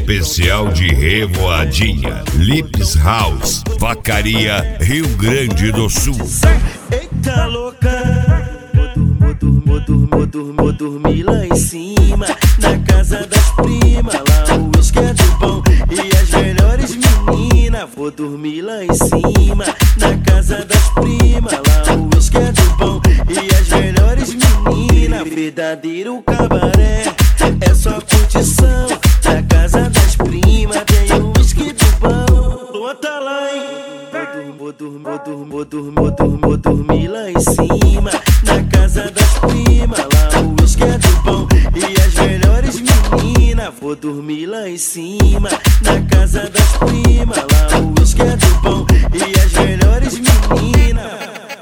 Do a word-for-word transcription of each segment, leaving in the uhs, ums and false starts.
especial de Revoadinha, Lips House, Vacaria, Rio Grande do Sul. Eita louca, vou dormir, vou dormir, vou dormir lá em cima, na casa das primas, lá o uísque é do bom e as melhores meninas. Vou dormir lá em cima, na casa das primas, lá o uísque é do bom e as melhores meninas. Verdadeiro cabaré, é só curtição, na casa das primas tem o uísque do bom. Bota lá, hein? Vou dormir, vou dormir, vou dormir, vou dormir, vou dormir lá em cima, na casa das primas, lá o uísque é do bom e as melhores meninas. Vou dormir lá em cima, na casa das primas, lá o uísque é do bom e as melhores meninas.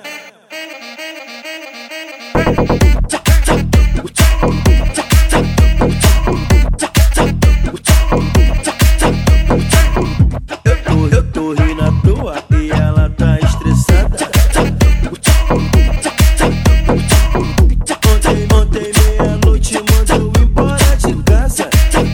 Eu tô rindo à toa e ela tá estressada. Ontem, ontem meia-noite mandou eu embora de casa.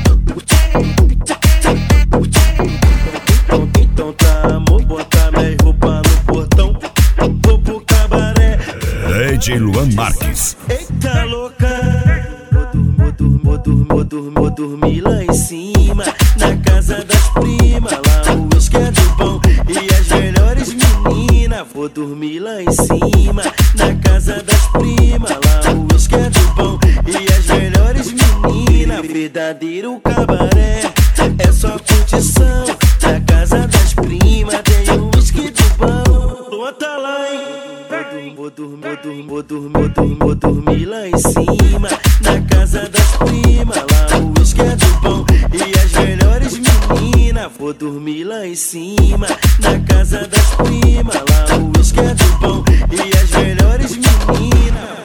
Então, então tá, amor, bota minha roupa no portão, vou pro cabaré. D J Luan Marques. Eita louca, vou dormir, vou dormir, vou dormir, vou dormir lá em cima, na casa das primas, lá o uísque é do bom e as melhores meninas. Vou dormir lá em cima, na casa das primas, lá o uísque é do bom e as melhores meninas. Verdadeiro cabaré, é só curtição, na casa das primas tem o uísque do bom. Bota lá, hein? Vou dormir, vou dormir, vou dormir, vou dormir, vou dormir lá em cima, na casa das primas, lá o uísque é do bom e as melhores meninas. Vou dormir lá em cima, na casa das primas, lá o uísque é do bom e as melhores meninas.